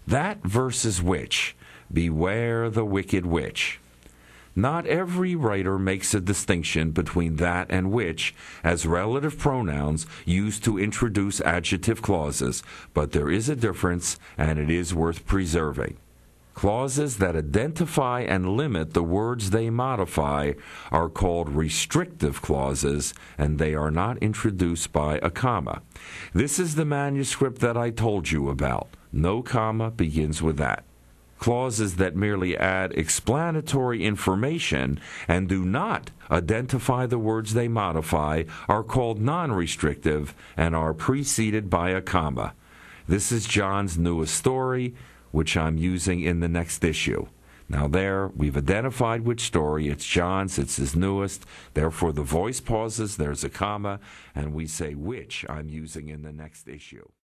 That versus which. Beware the wicked witch. Not every writer makes a distinction between that and which as relative pronouns used to introduce adjective clauses, but there is a difference, and it is worth preserving. Clauses that identify and limit the words they modify are called restrictive clauses, and they are not introduced by a comma. This is the manuscript that I told you about. No comma begins with that. Clauses that merely add explanatory information and do not identify the words they modify are called non-restrictive and are preceded by a comma. This is John's newest story, which I'm using in the next issue. Now there, we've identified which story. It's John's, it's his newest. Therefore, the voice pauses, there's a comma, and we say which I'm using in the next issue.